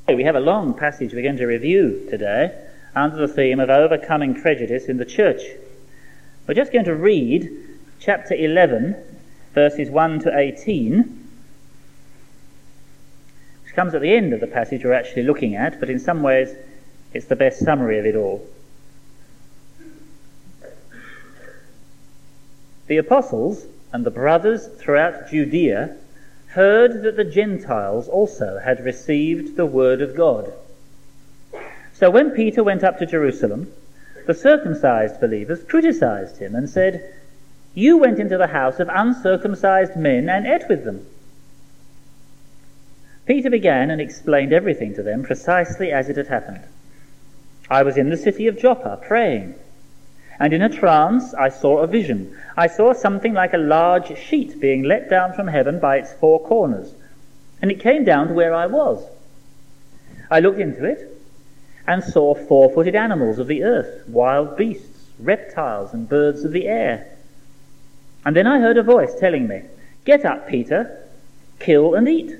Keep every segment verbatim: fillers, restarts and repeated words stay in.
We have a long passage we're going to review today under the theme of overcoming prejudice in the church. We're just going to read chapter eleven, verses one to eighteen, which comes at the end of the passage we're actually looking at, but in some ways it's the best summary of it all. The apostles and the brothers throughout Judea heard that the Gentiles also had received the word of God. So when Peter went up to Jerusalem, the circumcised believers criticized him and said, "You went into the house of uncircumcised men and ate with them." Peter began and explained everything to them precisely as it had happened. "I was in the city of Joppa praying, and in a trance I saw a vision. I saw something like a large sheet being let down from heaven by its four corners, and it came down to where I was. I looked into it and saw four-footed animals of the earth, wild beasts, reptiles, and birds of the air. And then I heard a voice telling me, 'Get up, Peter, kill and eat.'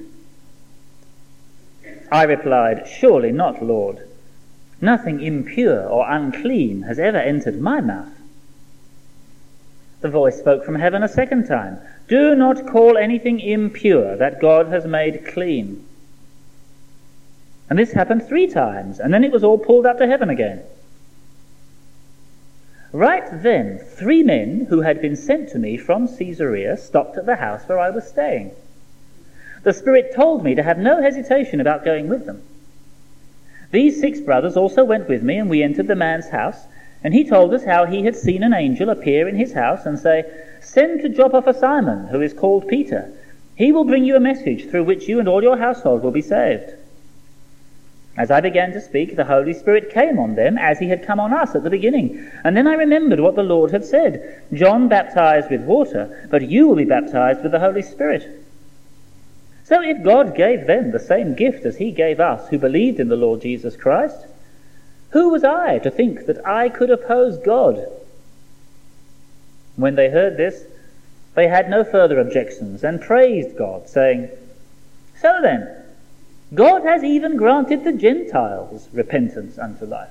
I replied, 'Surely not, Lord. Nothing impure or unclean has ever entered my mouth.' The voice spoke from heaven a second time, 'Do not call anything impure that God has made clean.' And this happened three times, and then it was all pulled up to heaven again. Right then, three men who had been sent to me from Caesarea stopped at the house where I was staying. The Spirit told me to have no hesitation about going with them. These six brothers also went with me, and we entered the man's house, and he told us how he had seen an angel appear in his house and say, 'Send to Joppa for Simon, who is called Peter. He will bring you a message through which you and all your household will be saved.' As I began to speak, the Holy Spirit came on them as he had come on us at the beginning. And then I remembered what the Lord had said, 'John baptized with water, but you will be baptized with the Holy Spirit.' So if God gave them the same gift as he gave us who believed in the Lord Jesus Christ, who was I to think that I could oppose God?" When they heard this, they had no further objections and praised God, saying, "So then, God has even granted the Gentiles repentance unto life."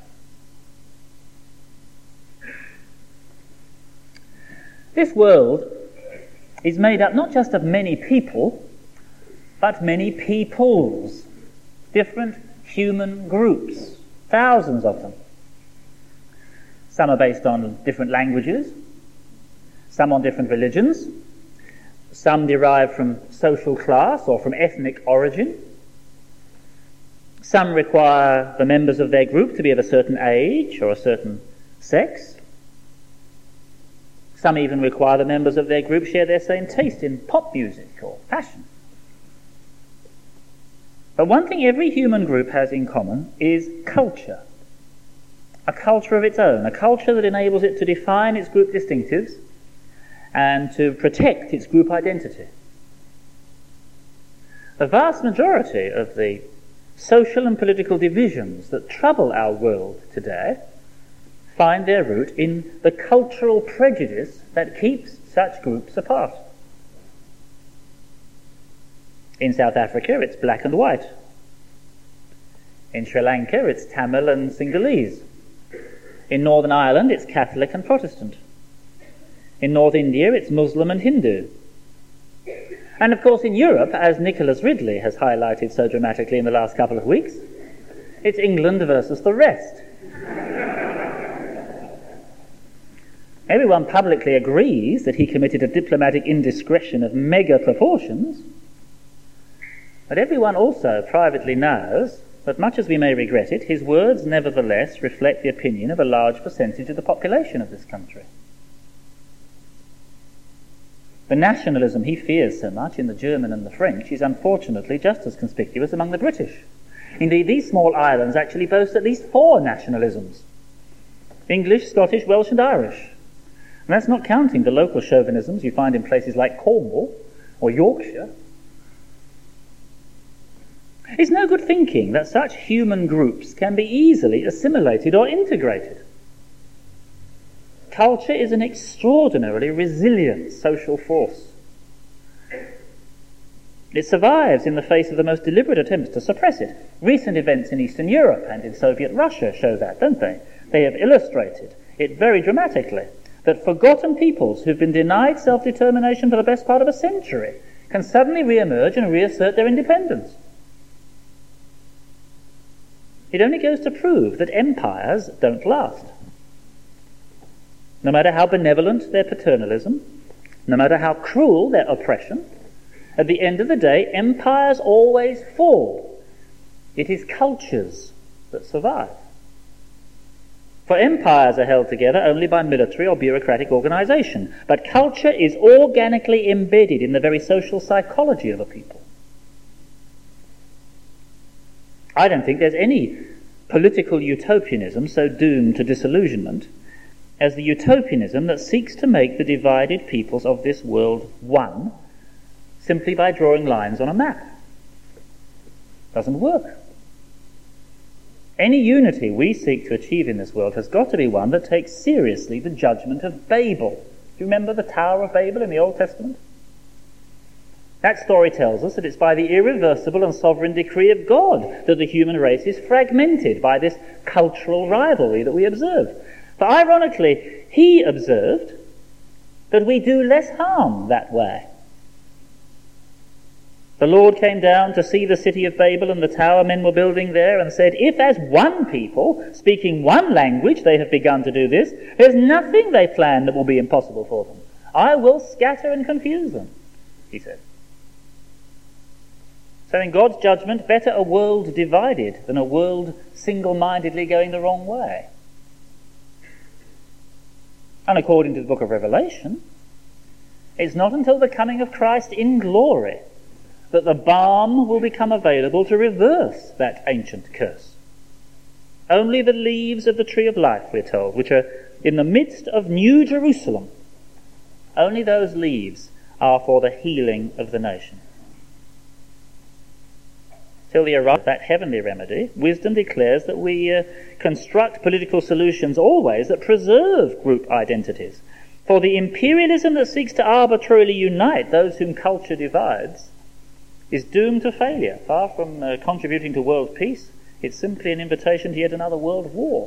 This world is made up not just of many people, but many peoples, different human groups, thousands of them. Some are based on different languages, some on different religions, some derived from social class or from ethnic origin. Some require the members of their group to be of a certain age or a certain sex. Some even require the members of their group share their same taste in pop music or fashion. But one thing every human group has in common is culture. A culture of its own, a culture that enables it to define its group distinctives and to protect its group identity. The vast majority of the social and political divisions that trouble our world today find their root in the cultural prejudice that keeps such groups apart. In South Africa, it's black and white. In Sri Lanka, it's Tamil and Sinhalese. In Northern Ireland, it's Catholic and Protestant. In North India, it's Muslim and Hindu. And of course in Europe, as Nicholas Ridley has highlighted so dramatically in the last couple of weeks, it's England versus the rest. Everyone publicly agrees that he committed a diplomatic indiscretion of mega proportions, but everyone also privately knows that, much as we may regret it, his words nevertheless reflect the opinion of a large percentage of the population of this country. The nationalism he fears so much in the German and the French is unfortunately just as conspicuous among the British. Indeed, these small islands actually boast at least four nationalisms: English, Scottish, Welsh and Irish. And that's not counting the local chauvinisms you find in places like Cornwall or Yorkshire. It's no good thinking that such human groups can be easily assimilated or integrated. Culture is an extraordinarily resilient social force. It survives in the face of the most deliberate attempts to suppress it. Recent events in Eastern Europe and in Soviet Russia show that, don't they? They have illustrated it very dramatically, that forgotten peoples who've been denied self-determination for the best part of a century can suddenly re-emerge and reassert their independence. It only goes to prove that empires don't last. No matter how benevolent their paternalism, no matter how cruel their oppression, at the end of the day, empires always fall. It is cultures that survive. For empires are held together only by military or bureaucratic organization, but culture is organically embedded in the very social psychology of a people. I don't think there's any political utopianism so doomed to disillusionment as the utopianism that seeks to make the divided peoples of this world one simply by drawing lines on a map. Doesn't work. Any unity we seek to achieve in this world has got to be one that takes seriously the judgment of Babel. Do you remember the Tower of Babel in the Old Testament? That story tells us that it's by the irreversible and sovereign decree of God that the human race is fragmented by this cultural rivalry that we observe. For ironically, he observed that we do less harm that way. The Lord came down to see the city of Babel and the tower men were building there, and said, if as one people, speaking one language, they have begun to do this, there's nothing they plan that will be impossible for them. I will scatter and confuse them, he said. So in God's judgment, better a world divided than a world single-mindedly going the wrong way. And according to the book of Revelation, it's not until the coming of Christ in glory that the balm will become available to reverse that ancient curse. Only the leaves of the tree of life, we're told, which are in the midst of New Jerusalem, only those leaves are for the healing of the nation. Till the arrival of that heavenly remedy, wisdom declares that we uh, construct political solutions always that preserve group identities. For the imperialism that seeks to arbitrarily unite those whom culture divides is doomed to failure. Far from uh, contributing to world peace, it's simply an invitation to yet another world war.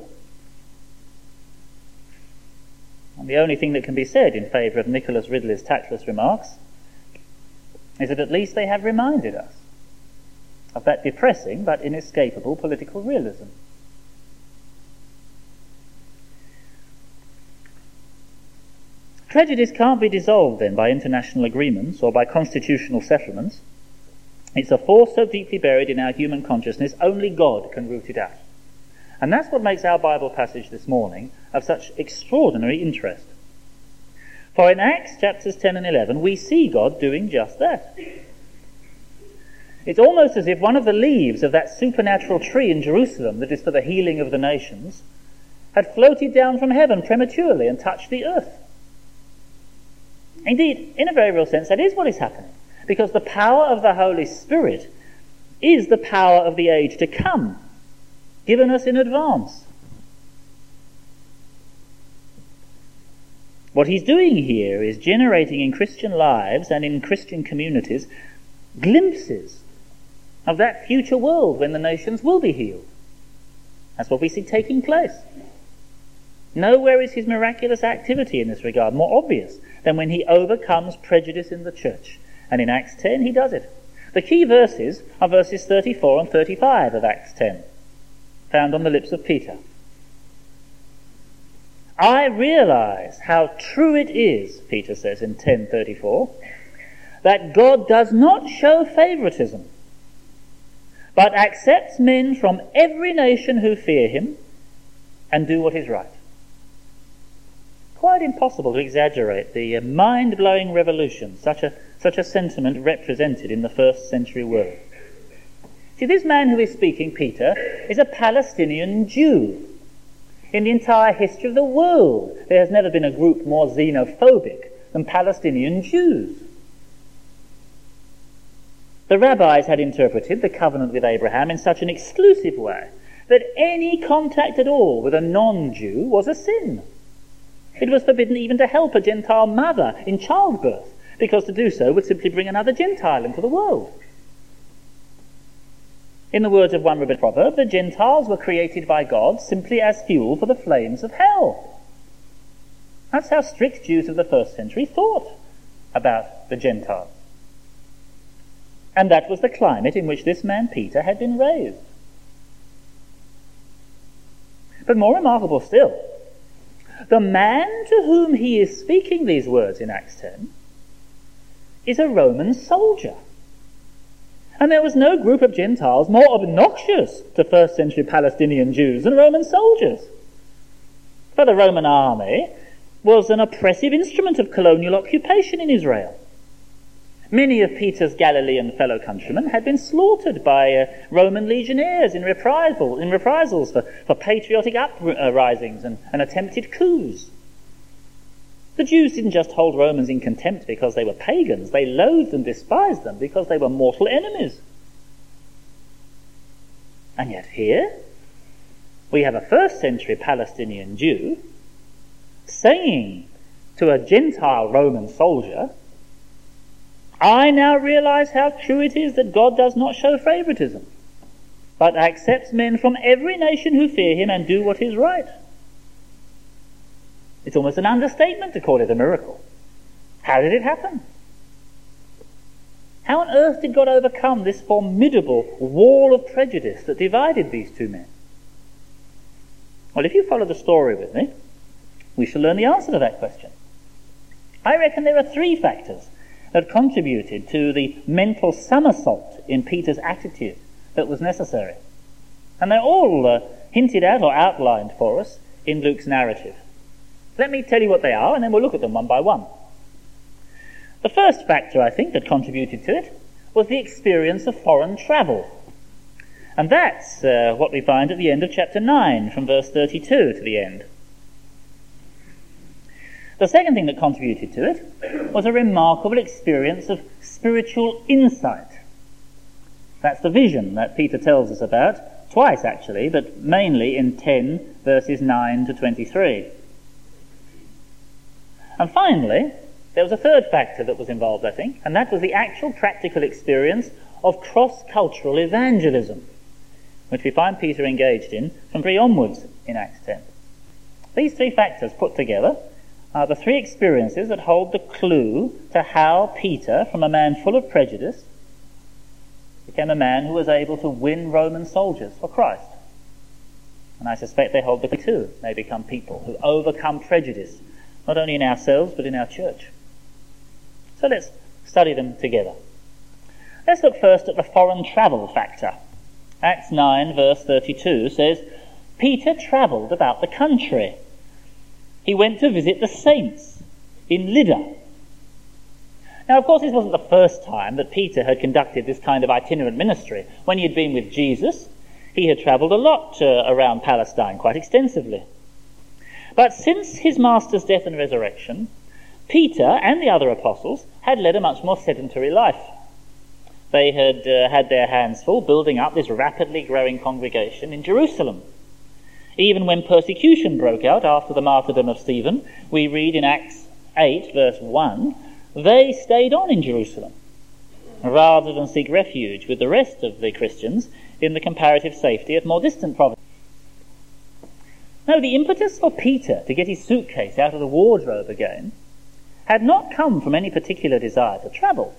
And the only thing that can be said in favour of Nicholas Ridley's tactless remarks is that at least they have reminded us of that depressing but inescapable political realism. Prejudice can't be dissolved then by international agreements or by constitutional settlements. It's a force so deeply buried in our human consciousness, only God can root it out. And that's what makes our Bible passage this morning of such extraordinary interest. For in Acts chapters ten and eleven, we see God doing just that. It's almost as if one of the leaves of that supernatural tree in Jerusalem that is for the healing of the nations had floated down from heaven prematurely and touched the earth. Indeed, in a very real sense, that is what is happening. Because the power of the Holy Spirit is the power of the age to come, given us in advance. What he's doing here is generating in Christian lives and in Christian communities glimpses of that future world when the nations will be healed. That's what we see taking place. Nowhere is his miraculous activity in this regard more obvious than when he overcomes prejudice in the church. And in Acts ten, he does it. The key verses are verses thirty-four and thirty-five of Acts ten, found on the lips of Peter. I realize how true it is, Peter says in ten thirty-four, that God does not show favoritism, but accepts men from every nation who fear him and do what is right. Quite impossible to exaggerate the mind-blowing revolution such a such a sentiment represented in the first century world. See, this man who is speaking, Peter, is a Palestinian Jew. In the entire history of the world, there has never been a group more xenophobic than Palestinian Jews. The rabbis had interpreted the covenant with Abraham in such an exclusive way that any contact at all with a non-Jew was a sin. It was forbidden even to help a Gentile mother in childbirth, because to do so would simply bring another Gentile into the world. In the words of one rabbinic proverb, the Gentiles were created by God simply as fuel for the flames of hell. That's how strict Jews of the first century thought about the Gentiles. And that was the climate in which this man Peter had been raised. But more remarkable still, the man to whom he is speaking these words in Acts ten is a Roman soldier. And there was no group of Gentiles more obnoxious to first century Palestinian Jews than Roman soldiers. For the Roman army was an oppressive instrument of colonial occupation in Israel. Many of Peter's Galilean fellow countrymen had been slaughtered by uh, Roman legionnaires in, reprisal, in reprisals for, for patriotic uprisings and, and attempted coups. The Jews didn't just hold Romans in contempt because they were pagans. They loathed and despised them because they were mortal enemies. And yet here we have a first century Palestinian Jew saying to a Gentile Roman soldier, "I now realize how true it is that God does not show favoritism, but accepts men from every nation who fear him and do what is right." It's almost an understatement to call it a miracle. How did it happen? How on earth did God overcome this formidable wall of prejudice that divided these two men? Well, if you follow the story with me, we shall learn the answer to that question. I reckon there are three factors that contributed to the mental somersault in Peter's attitude that was necessary. And they're all uh, hinted at or outlined for us in Luke's narrative. Let me tell you what they are, and then we'll look at them one by one. The first factor, I think, that contributed to it was the experience of foreign travel. And that's uh, what we find at the end of chapter nine, from verse thirty-two to the end. The second thing that contributed to it was a remarkable experience of spiritual insight. That's the vision that Peter tells us about, twice actually, but mainly in ten verses nine to twenty-three. And finally, there was a third factor that was involved, I think, and that was the actual practical experience of cross-cultural evangelism, which we find Peter engaged in from three onwards in Acts ten. These three factors put together are the three experiences that hold the clue to how Peter, from a man full of prejudice, became a man who was able to win Roman soldiers for Christ. And I suspect they hold the clue too. They become people who overcome prejudice, not only in ourselves, but in our church. So let's study them together. Let's look first at the foreign travel factor. Acts nine, verse thirty-two says, Peter travelled about the country. He went to visit the saints in Lydda. Now, of course, this wasn't the first time that Peter had conducted this kind of itinerant ministry. When he had been with Jesus, he had travelled a lot uh, around Palestine, quite extensively. But since his master's death and resurrection, Peter and the other apostles had led a much more sedentary life. They had uh, had their hands full building up this rapidly growing congregation in Jerusalem. Even when persecution broke out after the martyrdom of Stephen, we read in Acts eight, verse one, they stayed on in Jerusalem, rather than seek refuge with the rest of the Christians in the comparative safety of more distant provinces. Now, the impetus for Peter to get his suitcase out of the wardrobe again had not come from any particular desire to travel.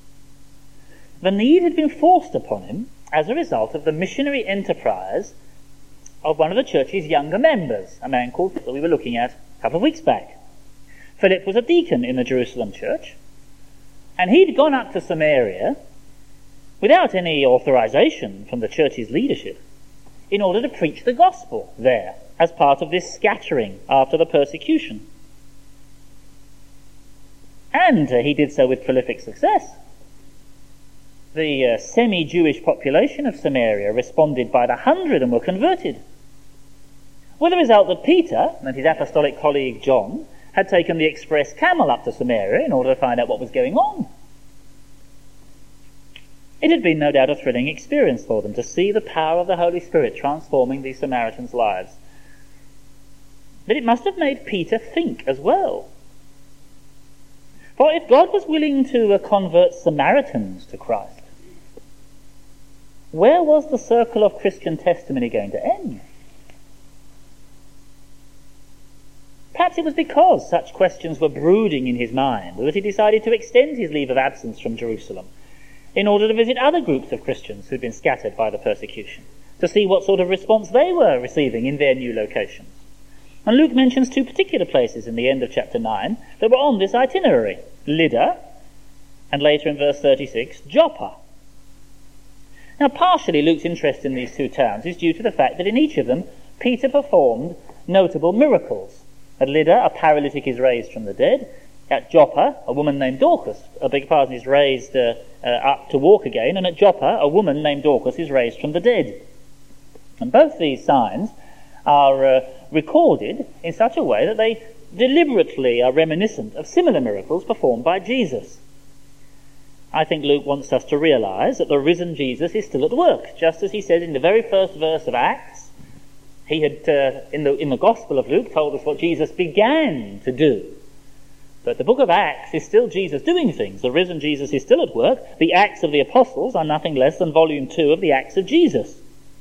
The need had been forced upon him as a result of the missionary enterprise of one of the church's younger members, a man called that we were looking at a couple of weeks back. Philip was a deacon in the Jerusalem church, and he'd gone up to Samaria without any authorization from the church's leadership in order to preach the gospel there as part of this scattering after the persecution. And uh, he did so with prolific success. The uh, semi-Jewish population of Samaria responded by the hundred and were converted, with the result that Peter and his apostolic colleague John had taken the express camel up to Samaria in order to find out what was going on. It had been no doubt a thrilling experience for them to see the power of the Holy Spirit transforming these Samaritans' lives. But it must have made Peter think as well. For if God was willing to uh, convert Samaritans to Christ, where was the circle of Christian testimony going to end? Perhaps it was because such questions were brooding in his mind that he decided to extend his leave of absence from Jerusalem in order to visit other groups of Christians who'd been scattered by the persecution, to see what sort of response they were receiving in their new locations. And Luke mentions two particular places in the end of chapter nine that were on this itinerary: Lydda, and later in verse thirty-six, Joppa. Now, partially Luke's interest in these two towns is due to the fact that in each of them Peter performed notable miracles. At Lydda, a paralytic is raised from the dead. At Joppa, a woman named Dorcas, a big pardon, is raised uh, uh, up to walk again. And at Joppa, a woman named Dorcas is raised from the dead. And both these signs are uh, recorded in such a way that they deliberately are reminiscent of similar miracles performed by Jesus. I think Luke wants us to realize that the risen Jesus is still at work, just as he said in the very first verse of Acts. He had, uh, in the in the Gospel of Luke, told us what Jesus began to do. But the book of Acts is still Jesus doing things. The risen Jesus is still at work. The Acts of the Apostles are nothing less than volume two of the Acts of Jesus.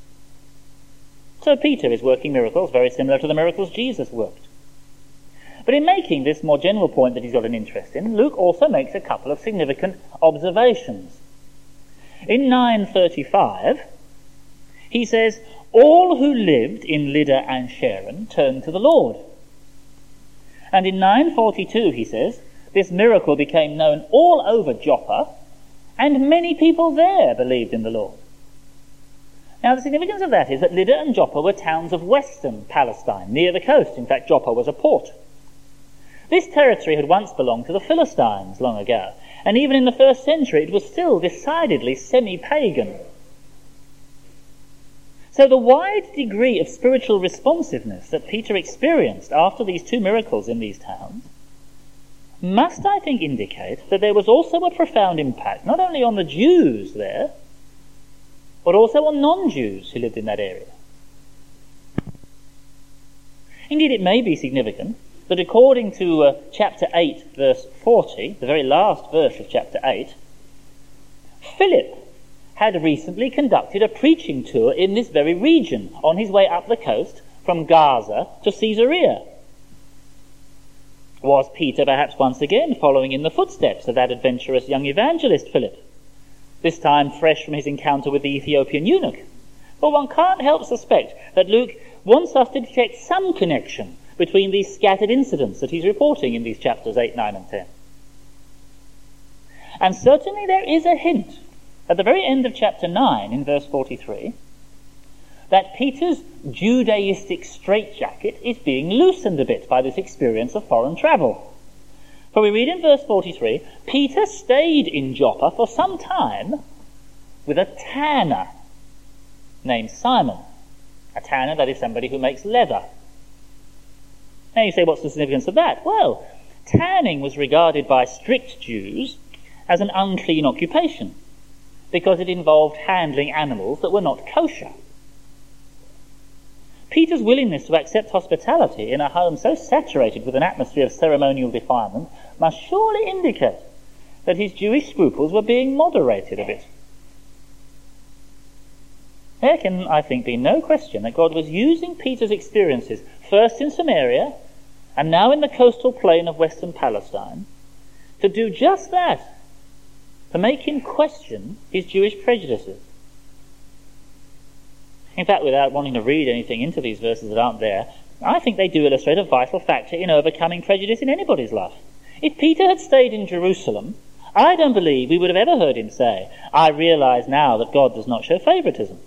So Peter is working miracles very similar to the miracles Jesus worked. But in making this more general point that he's got an interest in, Luke also makes a couple of significant observations. In nine thirty-five, he says, all who lived in Lydda and Sharon turned to the Lord. And in nine forty-two, he says, this miracle became known all over Joppa, and many people there believed in the Lord. Now, the significance of that is that Lydda and Joppa were towns of western Palestine, near the coast. In fact, Joppa was a port. This territory had once belonged to the Philistines long ago, and even in the first century it was still decidedly semi-pagan. So the wide degree of spiritual responsiveness that Peter experienced after these two miracles in these towns must, I think, indicate that there was also a profound impact, not only on the Jews there, but also on non-Jews who lived in that area. Indeed, it may be significant that according to uh, chapter eight, verse forty, the very last verse of chapter eight, Philip had recently conducted a preaching tour in this very region on his way up the coast from Gaza to Caesarea. Was Peter perhaps once again following in the footsteps of that adventurous young evangelist Philip, this time fresh from his encounter with the Ethiopian eunuch? Well, one can't help suspect that Luke wants us to detect some connection between these scattered incidents that he's reporting in these chapters eight, nine and ten. And certainly there is a hint at the very end of chapter nine, in verse forty-three, that Peter's Judaistic straitjacket is being loosened a bit by this experience of foreign travel. For we read in verse forty-three, Peter stayed in Joppa for some time with a tanner named Simon. A tanner, that is somebody who makes leather. Now you say, what's the significance of that? Well, tanning was regarded by strict Jews as an unclean occupation, because it involved handling animals that were not kosher. Peter's willingness to accept hospitality in a home so saturated with an atmosphere of ceremonial defilement must surely indicate that his Jewish scruples were being moderated a bit. There can, I think, be no question that God was using Peter's experiences, first in Samaria and now in the coastal plain of western Palestine, to do just that, to make him question his Jewish prejudices. In fact, without wanting to read anything into these verses that aren't there, I think they do illustrate a vital factor in overcoming prejudice in anybody's life. If Peter had stayed in Jerusalem, I don't believe we would have ever heard him say, I realize now that God does not show favoritism.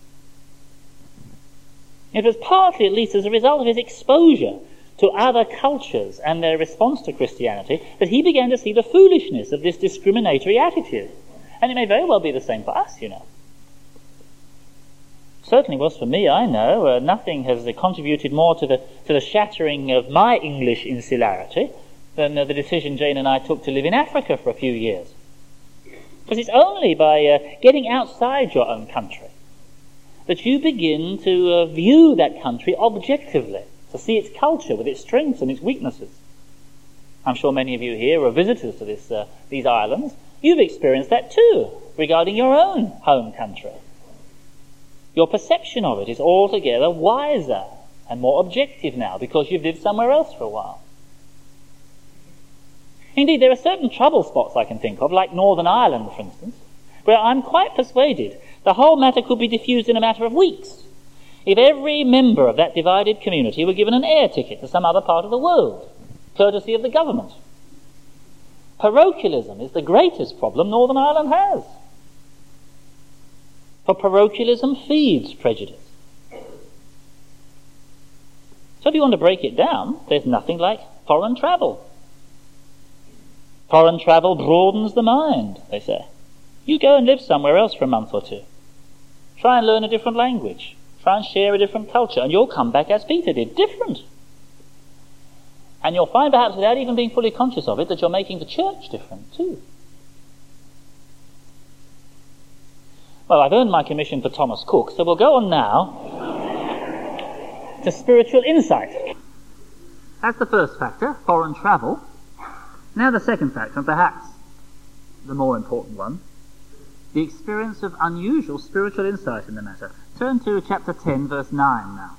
It was partly, at least as a result of his exposure to other cultures and their response to Christianity, that he began to see the foolishness of this discriminatory attitude. And it may very well be the same for us, you know. Certainly was for me, I know. Uh, nothing has uh, contributed more to the to the shattering of my English insularity than uh, the decision Jane and I took to live in Africa for a few years. Because it's only by uh, getting outside your own country that you begin to uh, view that country objectively, to see its culture with its strengths and its weaknesses. I'm sure many of you here are visitors to this, uh, these islands. You've experienced that too, regarding your own home country. Your perception of it is altogether wiser and more objective now because you've lived somewhere else for a while. Indeed, there are certain trouble spots I can think of, like Northern Ireland, for instance, where I'm quite persuaded the whole matter could be diffused in a matter of weeks if every member of that divided community were given an air ticket to some other part of the world, courtesy of the government. Parochialism is the greatest problem Northern Ireland has. For parochialism feeds prejudice. So if you want to break it down, there's nothing like foreign travel. Foreign travel broadens the mind, they say. You go and live somewhere else for a month or two. Try and learn a different language. Try and share a different culture, and you'll come back as Peter did, different. And you'll find, perhaps without even being fully conscious of it, that you're making the church different too. Well, I've earned my commission for Thomas Cook, so we'll go on now to spiritual insight. That's the first factor, foreign travel. Now the second factor, and perhaps the more important one, the experience of unusual spiritual insight in the matter. Turn to chapter ten, verse nine now.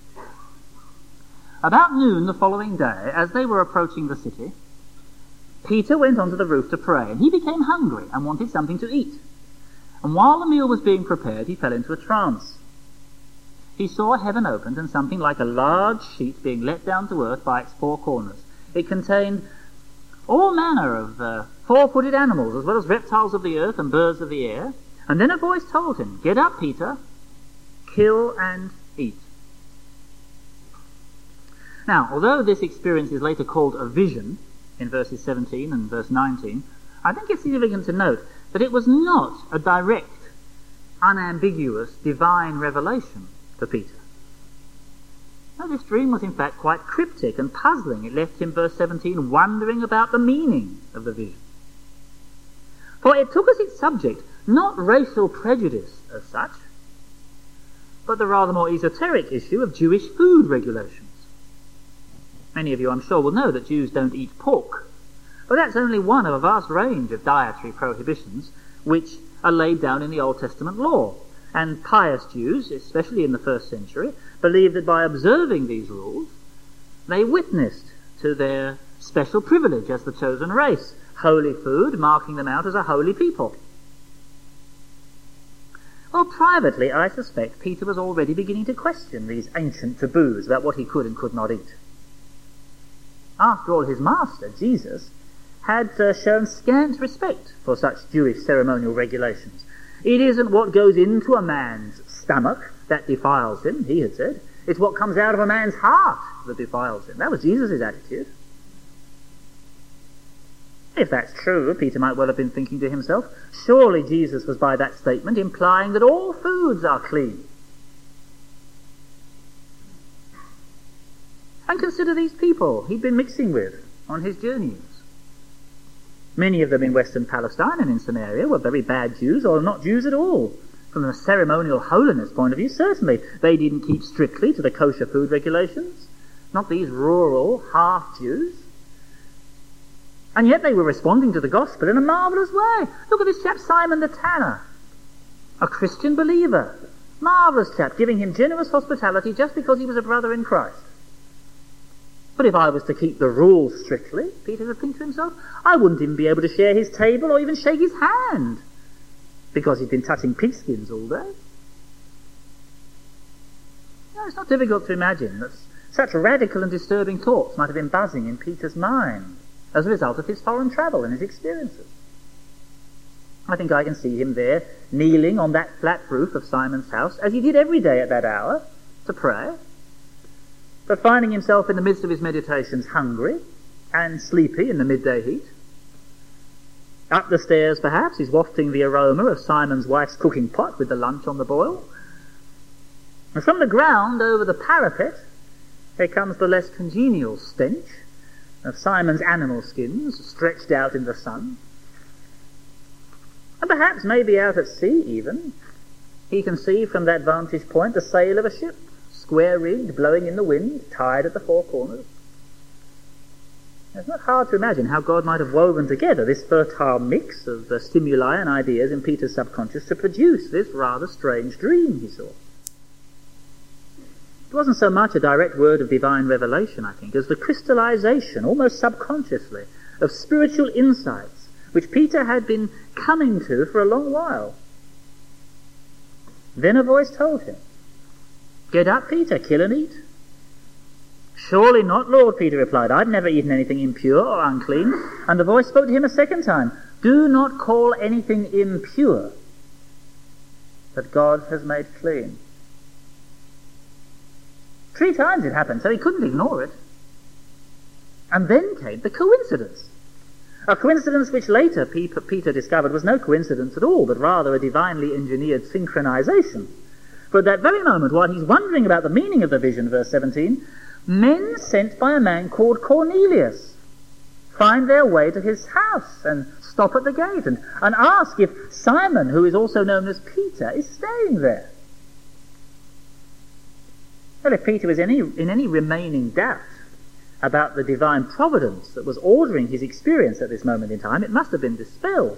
About noon the following day, as they were approaching the city, Peter went onto the roof to pray, and he became hungry and wanted something to eat. And while the meal was being prepared, he fell into a trance. He saw heaven opened and something like a large sheet being let down to earth by its four corners. It contained all manner of uh, four-footed animals, as well as reptiles of the earth and birds of the air. And then a voice told him, "Get up, Peter, kill and eat." Now, although this experience is later called a vision, in verses seventeen and verse nineteen, I think it's significant to note that it was not a direct, unambiguous, divine revelation for Peter. No, this dream was in fact quite cryptic and puzzling. It left him, verse seventeen, wondering about the meaning of the vision. For it took as its subject not racial prejudice as such, but the rather more esoteric issue of Jewish food regulations. Many of you, I'm sure, will know that Jews don't eat pork. But that's only one of a vast range of dietary prohibitions which are laid down in the Old Testament law. And pious Jews, especially in the first century, believed that by observing these rules, they witnessed to their special privilege as the chosen race, holy food marking them out as a holy people. Well, privately, I suspect Peter was already beginning to question these ancient taboos about what he could and could not eat. After all, his master, Jesus, had uh, shown scant respect for such Jewish ceremonial regulations. It isn't what goes into a man's stomach that defiles him, he had said. It's what comes out of a man's heart that defiles him. That was Jesus' attitude. If that's true, Peter might well have been thinking to himself, surely Jesus was by that statement implying that all foods are clean. And consider these people he'd been mixing with on his journeys. Many of them in Western Palestine and in Samaria were very bad Jews, or not Jews at all. From a ceremonial holiness point of view, certainly they didn't keep strictly to the kosher food regulations. Not these rural half-Jews. And yet they were responding to the gospel in a marvellous way. Look at this chap Simon the Tanner, a Christian believer. Marvellous chap, giving him generous hospitality just because he was a brother in Christ. But if I was to keep the rules strictly, Peter would think to himself, I wouldn't even be able to share his table or even shake his hand, because he'd been touching pigskins all day. No, it's not difficult to imagine that such radical and disturbing thoughts might have been buzzing in Peter's mind as a result of his foreign travel and his experiences. I think I can see him there, kneeling on that flat roof of Simon's house, as he did every day at that hour, to pray, but finding himself in the midst of his meditations hungry and sleepy in the midday heat. Up the stairs, perhaps, he's wafting the aroma of Simon's wife's cooking pot with the lunch on the boil. And from the ground over the parapet, there comes the less congenial stench of Simon's animal skins stretched out in the sun. And perhaps, maybe out at sea even, he can see from that vantage point the sail of a ship, square-rigged, blowing in the wind, tied at the four corners. It's not hard to imagine how God might have woven together this fertile mix of uh, stimuli and ideas in Peter's subconscious to produce this rather strange dream he saw. It wasn't so much a direct word of divine revelation, I think, as the crystallization, almost subconsciously, of spiritual insights which Peter had been coming to for a long while. Then a voice told him, "Get up, Peter, kill and eat." "Surely not, Lord," Peter replied. "I've never eaten anything impure or unclean." And the voice spoke to him a second time. "Do not call anything impure that God has made clean." Three times it happened, so he couldn't ignore it. And then came the coincidence. A coincidence which later Peter discovered was no coincidence at all, but rather a divinely engineered synchronization. For at that very moment, while he's wondering about the meaning of the vision, verse seventeen, men sent by a man called Cornelius find their way to his house and stop at the gate and, and ask if Simon, who is also known as Peter, is staying there. Well, if Peter was any, in any remaining doubt about the divine providence that was ordering his experience at this moment in time, it must have been dispelled.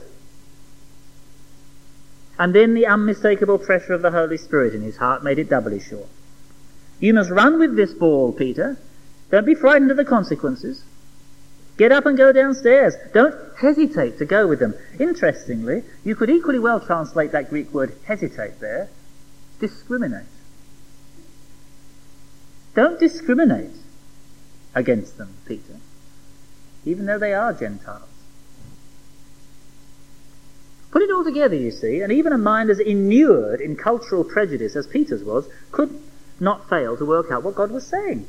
And then the unmistakable pressure of the Holy Spirit in his heart made it doubly sure. "You must run with this ball, Peter. Don't be frightened of the consequences. Get up and go downstairs. Don't hesitate to go with them." Interestingly, you could equally well translate that Greek word hesitate there, discriminate. Don't discriminate against them, Peter, even though they are Gentiles. Put it all together, you see, and even a mind as inured in cultural prejudice as Peter's was could not fail to work out what God was saying.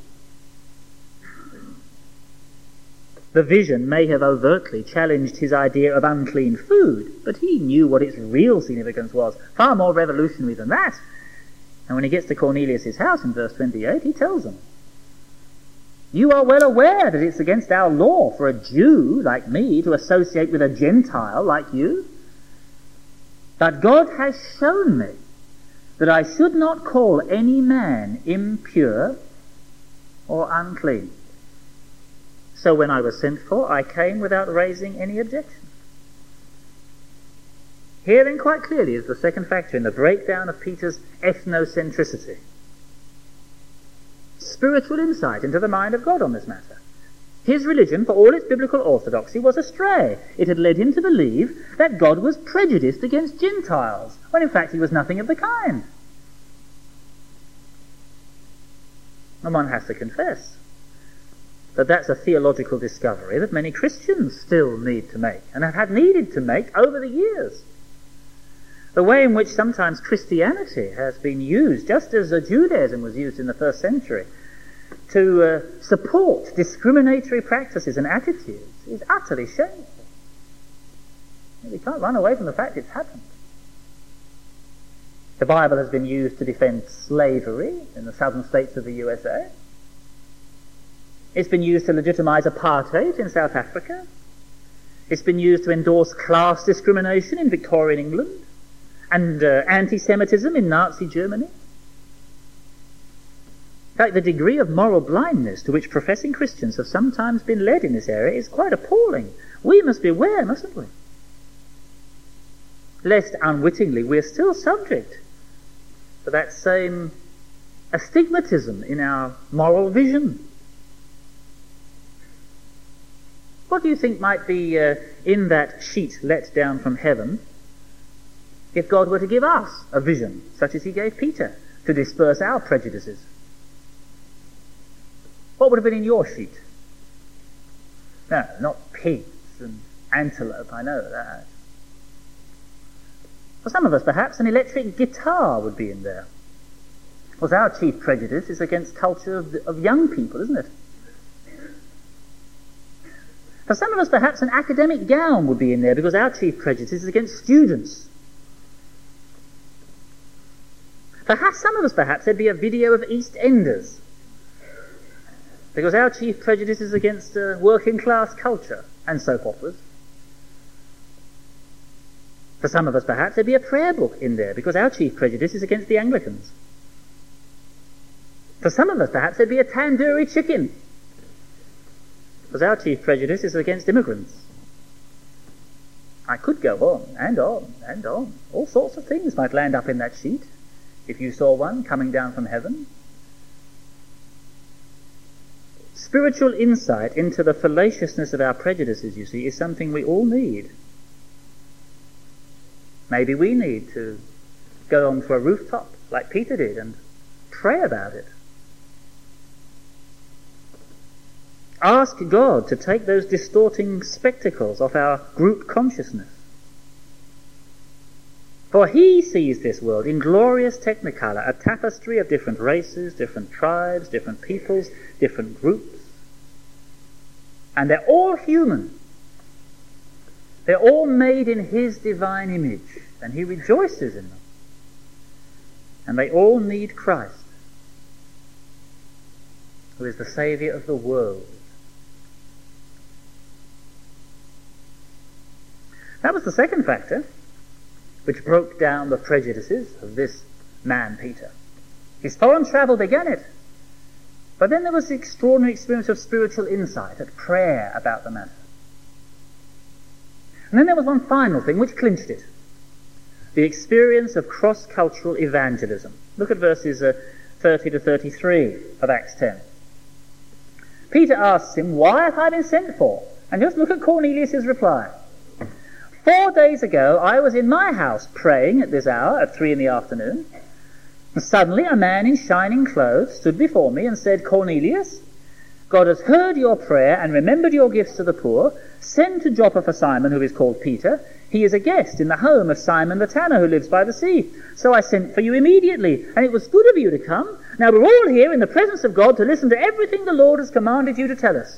The vision may have overtly challenged his idea of unclean food, but he knew what its real significance was, far more revolutionary than that. And when he gets to Cornelius' house in verse twenty-eight, he tells them, "You are well aware that it's against our law for a Jew like me to associate with a Gentile like you. But God has shown me that I should not call any man impure or unclean. So when I was sent for, I came without raising any objection." Here then quite clearly is the second factor in the breakdown of Peter's ethnocentricity. Spiritual insight into the mind of God on this matter. His religion, for all its biblical orthodoxy, was astray. It had led him to believe that God was prejudiced against Gentiles, when in fact he was nothing of the kind. And one has to confess that that's a theological discovery that many Christians still need to make, and have had needed to make over the years. The way in which sometimes Christianity has been used, just as Judaism was used in the first century, to uh, support discriminatory practices and attitudes, is utterly shameful. We can't run away from the fact it's happened. The Bible has been used to defend slavery in the southern states of the U S A. It's been used to legitimize apartheid in South Africa. It's been used to endorse class discrimination in Victorian England and uh, anti-Semitism in Nazi Germany. In fact, the degree of moral blindness to which professing Christians have sometimes been led in this area is quite appalling. We must beware, mustn't we? Lest unwittingly we're still subject to that same astigmatism in our moral vision. What do you think might be uh, in that sheet let down from heaven if God were to give us a vision such as he gave Peter to disperse our prejudices? What would have been in your sheet? No, not pigs and antelope, I know that. For some of us, perhaps, an electric guitar would be in there. Because our chief prejudice is against culture of, of young people, isn't it? For some of us, perhaps, an academic gown would be in there because our chief prejudice is against students. For some of us, perhaps, there'd be a video of EastEnders because our chief prejudice is against uh, working class culture and soap operas. For some of us, perhaps, there'd be a prayer book in there because our chief prejudice is against the Anglicans. For some of us, perhaps, there'd be a tandoori chicken. because our chief prejudice is against immigrants. I could go on and on and on. All sorts of things might land up in that sheet if you saw one coming down from heaven. Spiritual insight into the fallaciousness of our prejudices, you see, is something we all need. Maybe we need to go onto a rooftop like Peter did and pray about it. Ask God to take those distorting spectacles off our group consciousness. For he sees this world in glorious technicolor, a tapestry of different races, different tribes, different peoples, different groups. And they're all human. They're all made in his divine image, and he rejoices in them. And they all need Christ, who is the Saviour of the world. That was the second factor which broke down the prejudices of this man, Peter. His foreign travel began it. But then there was the extraordinary experience of spiritual insight, of prayer about the matter. And then there was one final thing which clinched it. The experience of cross-cultural evangelism. Look at verses uh, thirty to thirty-three of Acts ten. Peter asks him, "Why have I been sent for?" And just look at Cornelius' reply. Four days ago, I was in my house praying at this hour, at three in the afternoon. And suddenly a man in shining clothes stood before me and said, "Cornelius, God has heard your prayer and remembered your gifts to the poor. Send to Joppa for Simon, who is called Peter. He is a guest in the home of Simon the tanner, who lives by the sea. So I sent for you immediately, and it was good of you to come. Now we're all here in the presence of God to listen to everything the Lord has commanded you to tell us."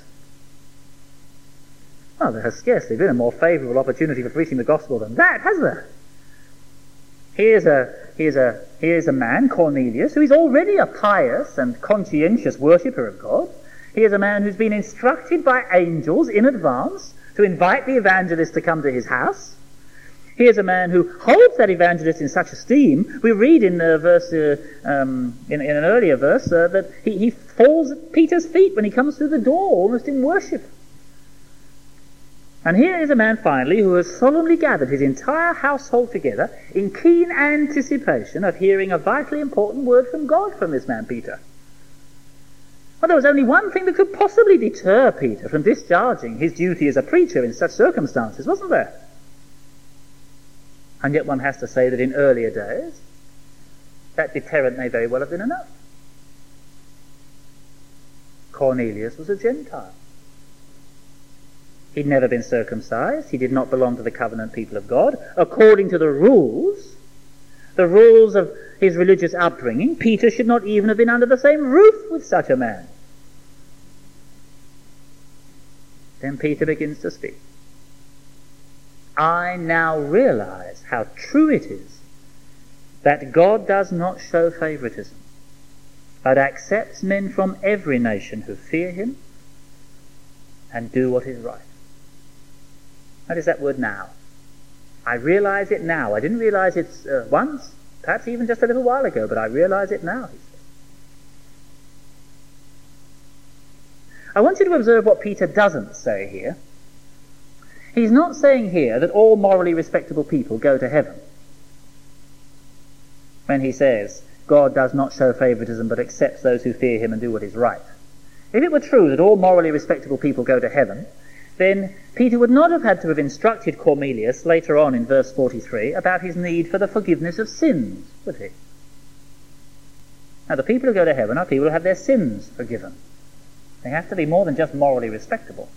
Well, there has scarcely been a more favourable opportunity for preaching the gospel than that, has there? Here's a, here's a, here's a man, Cornelius, who is already a pious and conscientious worshipper of God. Here's a man who's been instructed by angels in advance to invite the evangelist to come to his house. Here's a man who holds that evangelist in such esteem. We read in the verse, uh, um, in, in an earlier verse, uh, that he, he falls at Peter's feet when he comes through the door, almost in worship. And here is a man, finally, who has solemnly gathered his entire household together in keen anticipation of hearing a vitally important word from God from this man, Peter. Well, there was only one thing that could possibly deter Peter from discharging his duty as a preacher in such circumstances, wasn't there? And yet one has to say that in earlier days, that deterrent may very well have been enough. Cornelius was a Gentile. He'd never been circumcised. He did not belong to the covenant people of God. According to the rules, the rules of his religious upbringing, Peter should not even have been under the same roof with such a man. Then Peter begins to speak. "I now realize how true it is that God does not show favoritism, but accepts men from every nation who fear him and do what is right." That is that word "now." I realize it now. I didn't realize it uh, once, perhaps even just a little while ago, but I realize it now, he says. I want you to observe what Peter doesn't say here. He's not saying here that all morally respectable people go to heaven. When he says, God does not show favoritism but accepts those who fear him and do what is right. If it were true that all morally respectable people go to heaven, then Peter would not have had to have instructed Cornelius later on in verse forty-three about his need for the forgiveness of sins, would he? Now, the people who go to heaven are people who have their sins forgiven. They have to be more than just morally respectable.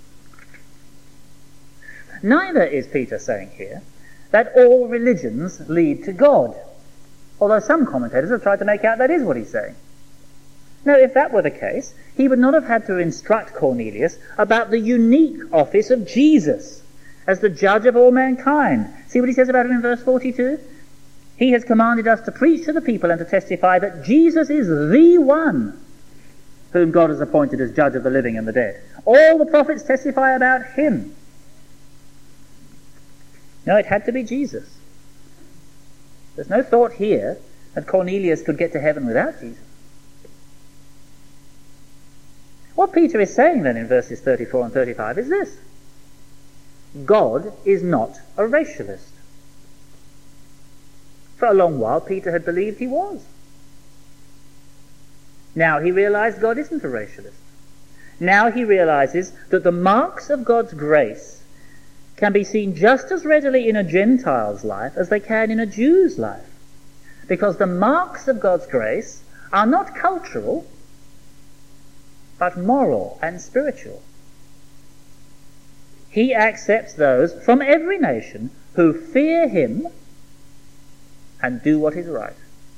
Neither is Peter saying here that all religions lead to God, although some commentators have tried to make out that is what he's saying. Now, if that were the case, he would not have had to instruct Cornelius about the unique office of Jesus as the judge of all mankind. See what he says about him in verse forty-two? He has commanded us to preach to the people and to testify that Jesus is the one whom God has appointed as judge of the living and the dead. All the prophets testify about him. No, it had to be Jesus. There's no thought here that Cornelius could get to heaven without Jesus. What Peter is saying then in verses thirty-four and thirty-five is this: God is not a racialist. For a long while Peter had believed he was. Now he realized God isn't a racialist. Now he realizes that the marks of God's grace can be seen just as readily in a Gentile's life as they can in a Jew's life. Because the marks of God's grace are not cultural, but moral and spiritual. He accepts those from every nation who fear him and do what is right.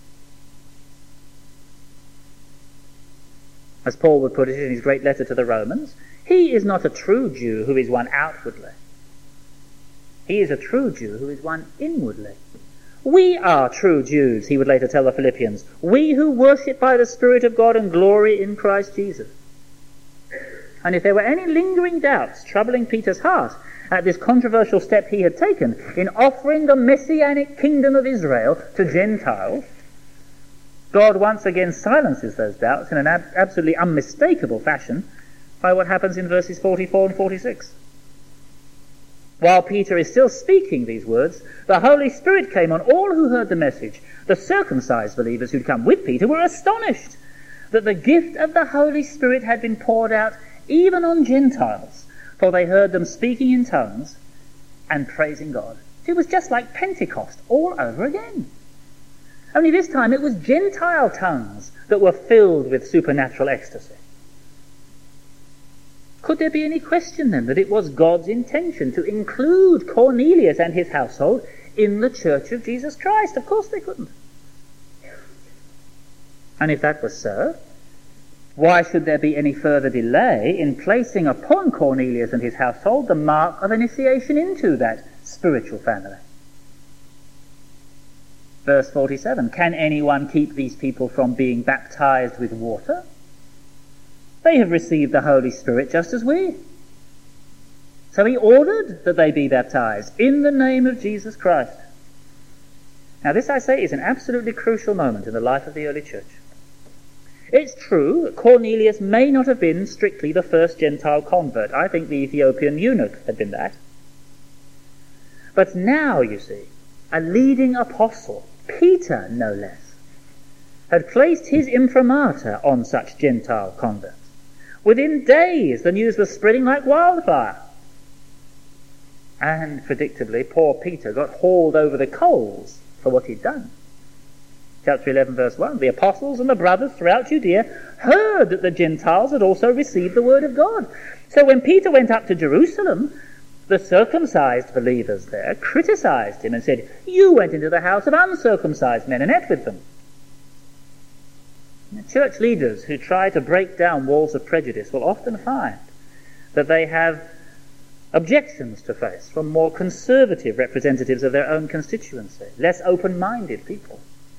As Paul would put it in his great letter to the Romans, he is not a true Jew who is one outwardly. He is a true Jew who is one inwardly. We are true Jews, he would later tell the Philippians, we who worship by the Spirit of God and glory in Christ Jesus. And if there were any lingering doubts troubling Peter's heart at this controversial step he had taken in offering the messianic kingdom of Israel to Gentiles, God once again silences those doubts in an ab- absolutely unmistakable fashion by what happens in verses forty-four and forty-six. While Peter is still speaking these words, the Holy Spirit came on all who heard the message. The circumcised believers who'd come with Peter were astonished that the gift of the Holy Spirit had been poured out even on Gentiles, for they heard them speaking in tongues and praising God. It was just like Pentecost all over again. Only this time it was Gentile tongues that were filled with supernatural ecstasy. Could there be any question then that it was God's intention to include Cornelius and his household in the church of Jesus Christ? Of course they couldn't. And if that was so, why should there be any further delay in placing upon Cornelius and his household the mark of initiation into that spiritual family? Verse forty-seven, can anyone keep these people from being baptized with water? They have received the Holy Spirit just as we. So he ordered that they be baptized in the name of Jesus Christ. Now this, I say, is an absolutely crucial moment in the life of the early church. It's true that Cornelius may not have been strictly the first Gentile convert. I think the Ethiopian eunuch had been that. But now, you see, a leading apostle, Peter no less, had placed his imprimatur on such Gentile converts. Within days the news was spreading like wildfire. And predictably, poor Peter got hauled over the coals for what he'd done. Chapter eleven, verse one, the apostles and the brothers throughout Judea heard that the Gentiles had also received the word of God. So when Peter went up to Jerusalem, the circumcised believers there criticized him and said, you went into the house of uncircumcised men and ate with them. Church leaders who try to break down walls of prejudice will often find that they have objections to face from more conservative representatives of their own constituency, less open-minded people.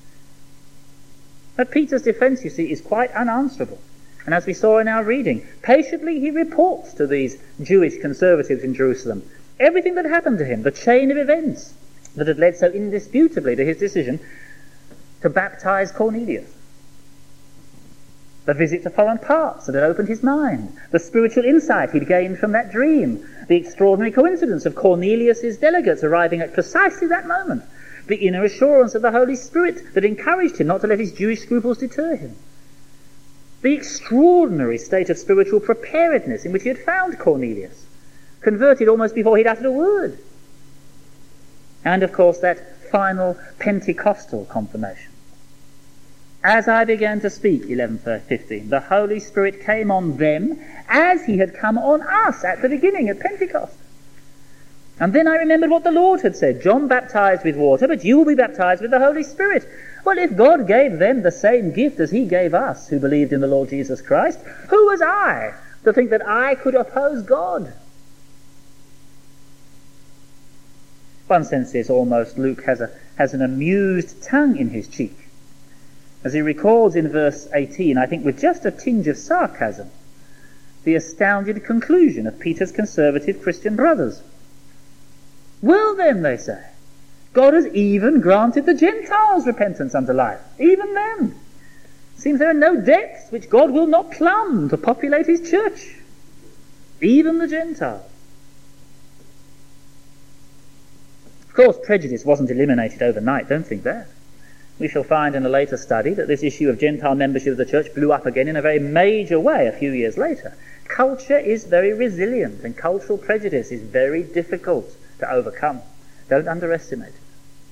But Peter's defense, you see, is quite unanswerable. And as we saw in our reading, patiently he reports to these Jewish conservatives in Jerusalem everything that happened to him, the chain of events that had led so indisputably to his decision to baptize Cornelius. The visit to foreign parts that had opened his mind, the spiritual insight he'd gained from that dream, the extraordinary coincidence of Cornelius's delegates arriving at precisely that moment, the inner assurance of the Holy Spirit that encouraged him not to let his Jewish scruples deter him, the extraordinary state of spiritual preparedness in which he had found Cornelius, converted almost before he'd uttered a word, and of course that final Pentecostal confirmation. As I began to speak, eleven fifteen, the Holy Spirit came on them as he had come on us at the beginning at Pentecost. And then I remembered what the Lord had said, John baptized with water, but you will be baptized with the Holy Spirit. Well, if God gave them the same gift as he gave us who believed in the Lord Jesus Christ, who was I to think that I could oppose God? One senses almost Luke has a has an amused tongue in his cheek, as he records in verse eighteen, I think with just a tinge of sarcasm, the astounded conclusion of Peter's conservative Christian brothers. Well then, they say, God has even granted the Gentiles repentance unto life, even them. seems there are no depths which God will not plumb to populate his church, even the Gentiles. Of course, prejudice wasn't eliminated overnight, don't think that. We shall find in a later study that this issue of Gentile membership of the church blew up again in a very major way a few years later. Culture is very resilient, and cultural prejudice is very difficult to overcome. Don't underestimate it.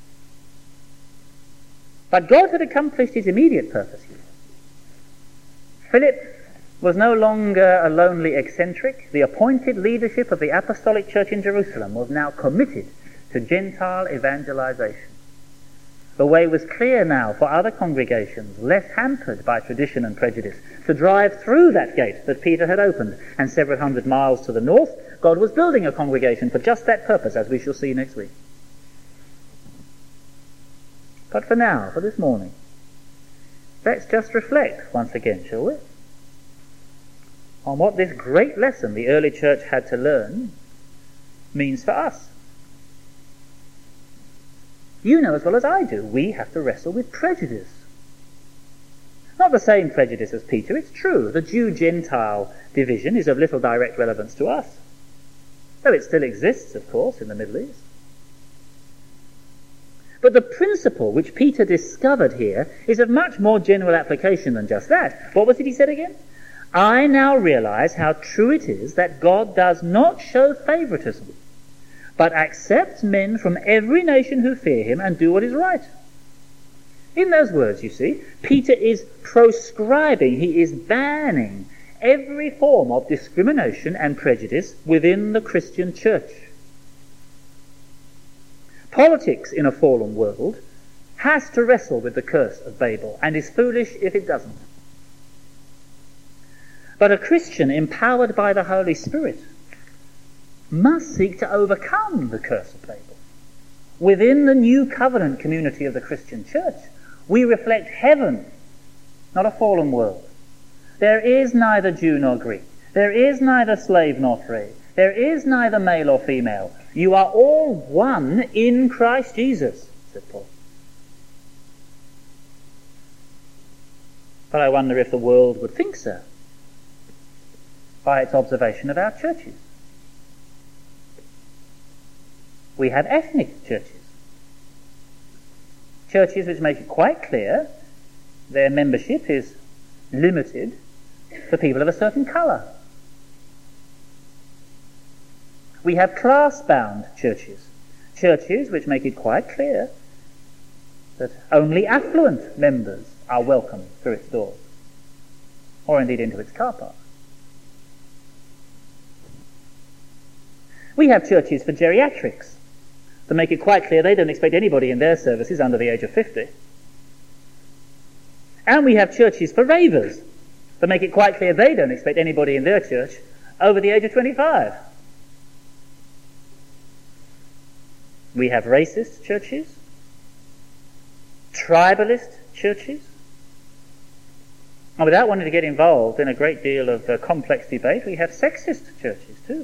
But God had accomplished his immediate purpose here. Philip was no longer a lonely eccentric. The appointed leadership of the apostolic church in Jerusalem was now committed to Gentile evangelization. The way was clear now for other congregations, less hampered by tradition and prejudice, to drive through that gate that Peter had opened. And several hundred miles to the north, God was building a congregation for just that purpose, as we shall see next week. But for now, for this morning, let's just reflect once again, shall we, on what this great lesson the early church had to learn means for us. You know as well as I do, we have to wrestle with prejudice. Not the same prejudice as Peter, it's true. The Jew-Gentile division is of little direct relevance to us, though it still exists, of course, in the Middle East. But the principle which Peter discovered here is of much more general application than just that. What was it he said again? I now realize how true it is that God does not show favoritism, but accepts men from every nation who fear him and do what is right. In those words, you see, Peter is proscribing, he is banning every form of discrimination and prejudice within the Christian church. Politics in a fallen world has to wrestle with the curse of Babel and is foolish if it doesn't. But a Christian empowered by the Holy Spirit must seek to overcome the curse of Babel. Within the new covenant community of the Christian church, we reflect heaven, not a fallen world. There is neither Jew nor Greek. There is neither slave nor free. There is neither male or female. You are all one in Christ Jesus, said Paul. But I wonder if the world would think so by its observation of our churches. We have ethnic churches. Churches which make it quite clear their membership is limited to people of a certain colour. We have class-bound churches. Churches which make it quite clear that only affluent members are welcome through its doors, or indeed into its car park. We have churches for geriatrics to make it quite clear they don't expect anybody in their services under the age of fifty. And we have churches for ravers to make it quite clear they don't expect anybody in their church over the age of twenty-five. We have racist churches, tribalist churches, and without wanting to get involved in a great deal of uh, complex debate, we have sexist churches too.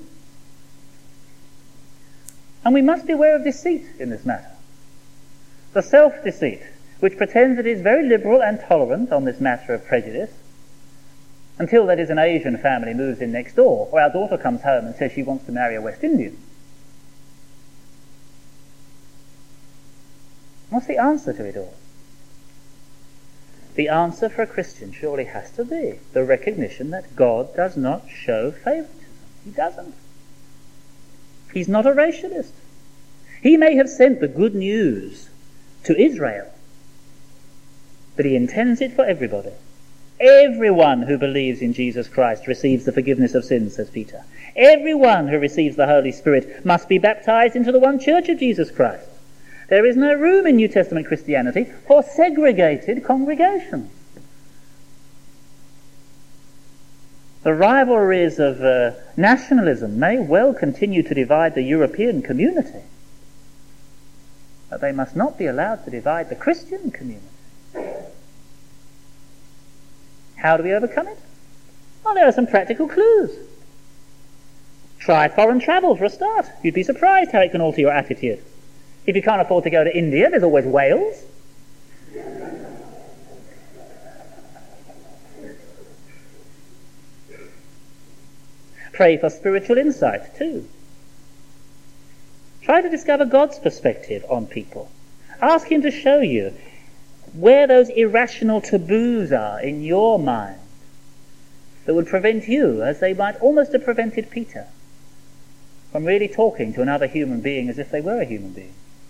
And we must beware of deceit in this matter. The self-deceit, which pretends it is very liberal and tolerant on this matter of prejudice, until that is an Asian family moves in next door, or our daughter comes home and says she wants to marry a West Indian. What's the answer to it all? The answer for a Christian surely has to be the recognition that God does not show favoritism. He doesn't. He's not a racialist. He may have sent the good news to Israel, but he intends it for everybody. Everyone who believes in Jesus Christ receives the forgiveness of sins, says Peter. Everyone who receives the Holy Spirit must be baptized into the one church of Jesus Christ. There is no room in New Testament Christianity for segregated congregations. The rivalries of uh, nationalism may well continue to divide the European community, but they must not be allowed to divide the Christian community. How do we overcome it? Well, there are some practical clues. Try foreign travel for a start. You'd be surprised how it can alter your attitude. If you can't afford to go to India, there's always Wales. Pray for spiritual insight too. Try to discover God's perspective on people. Ask him to show you where those irrational taboos are in your mind that would prevent you, as they might almost have prevented Peter, from really talking to another human being as if they were a human being.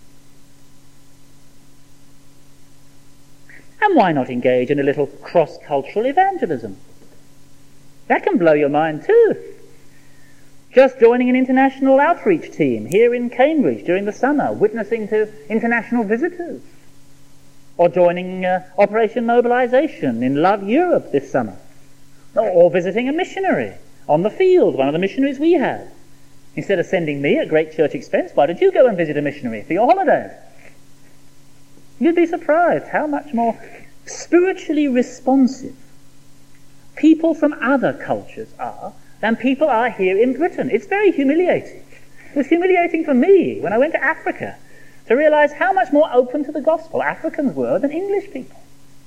And why not engage in a little cross-cultural evangelism? That can blow your mind too. Just joining an international outreach team here in Cambridge during the summer, witnessing to international visitors. Or joining uh, Operation Mobilization in Love Europe this summer. Or, or visiting a missionary on the field, one of the missionaries we have. Instead of sending me at great church expense, why don't you go and visit a missionary for your holidays? You'd be surprised how much more spiritually responsive people from other cultures are than people are here in Britain. It's very humiliating. It was humiliating for me when I went to Africa to realize how much more open to the gospel Africans were than English people.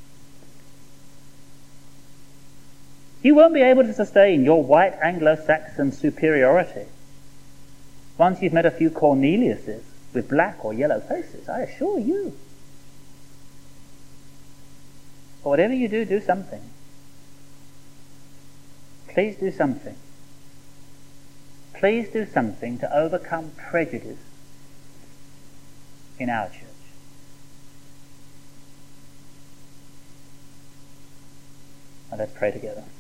You won't be able to sustain your white Anglo-Saxon superiority once you've met a few Corneliuses with black or yellow faces, I assure you. But whatever you do, do something. Please do something. Please do something to overcome prejudice in our church. Now let's pray together.